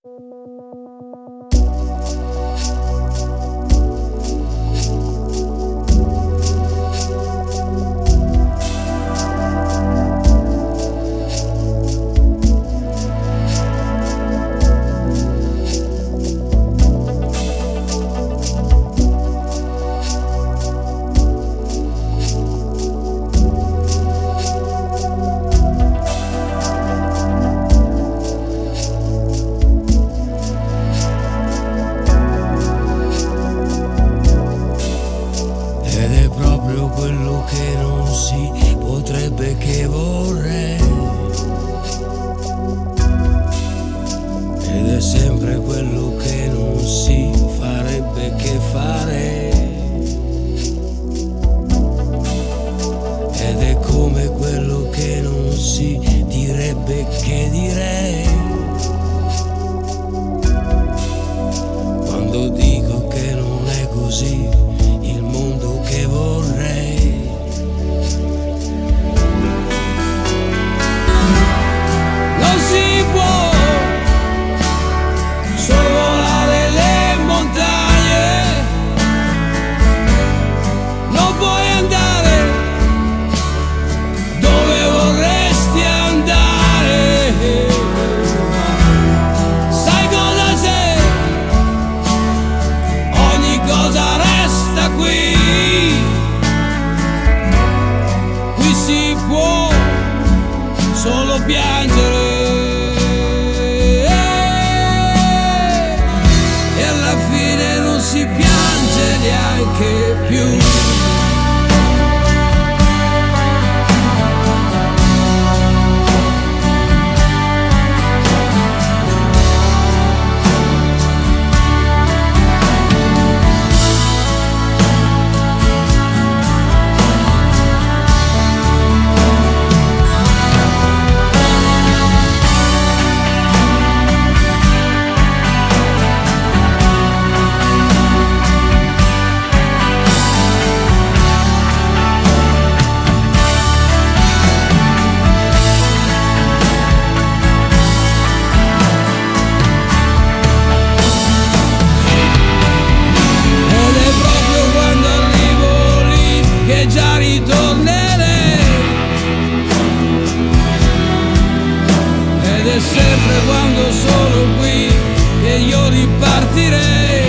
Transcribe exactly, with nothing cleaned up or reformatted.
Ed è proprio quello che non si potrebbe che vorrei, ed è sempre quello che non si farebbe che fare, ed è come quello che non si direbbe che direi, quando dico che non è così il mondo che vorrei. Non si può sorvolare le montagne, non puoi andare dove vorresti andare. Sai cosa c'è? Ogni cosa resta qui. Qui si può solo piangere, e alla fine non si piange neanche più. Già ritornerei, ed è sempre quando sono qui che io ripartirei.